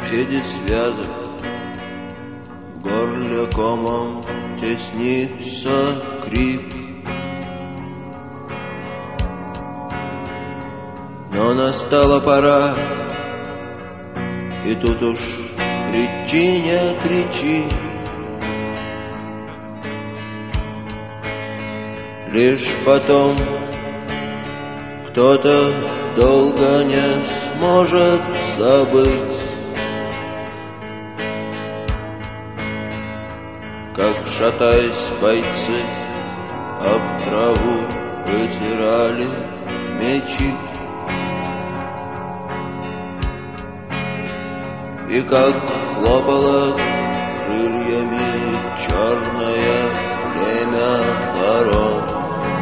сети связок, в горле комом теснится крик. Но настала пора, и тут уж кричи, не кричи. Лишь потом кто-то долго не сможет забыть, как, шатаясь, бойцы об траву вытирали мечи, и как хлопало крыльями черное племя ворон,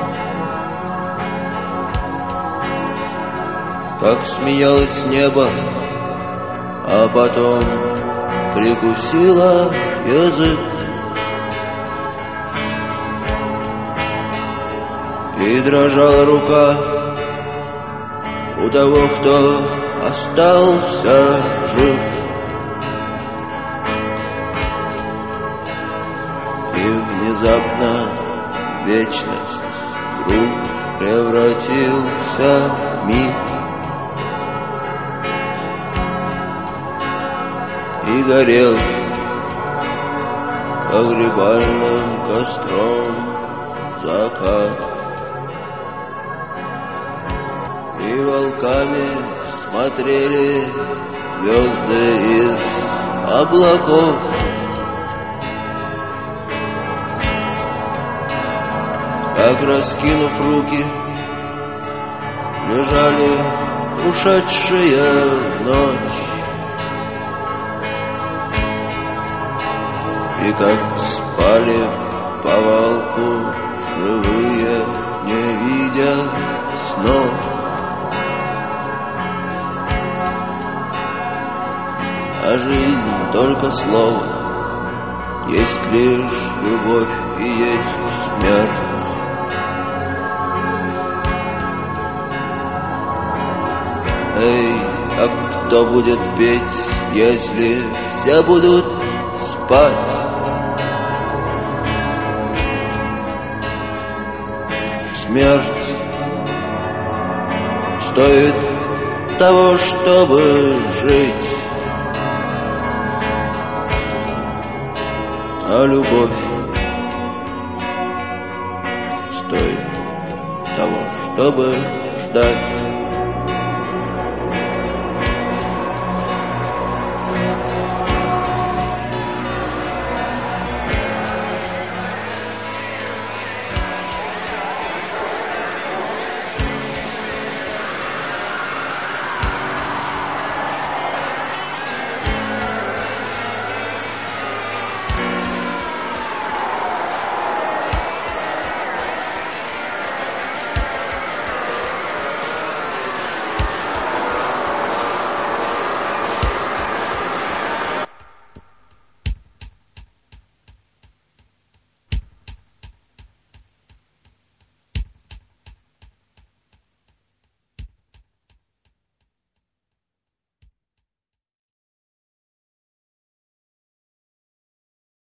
как смеялось небо, а потом прикусило язык, и дрожала рука у того, кто остался жив. И внезапно вечность вдруг превратился в миг, и горел погребальным костром закат, и волками смотрели звезды из облаков. Как, раскинув руки, лежали ушедшие в ночь, и как спали в повалку живые, не видя снов. А жизнь только слово, есть лишь любовь и есть смерть. Эй, а кто будет петь, если все будут спать? Смерть стоит того, чтобы жить, а любовь стоит того, чтобы ждать.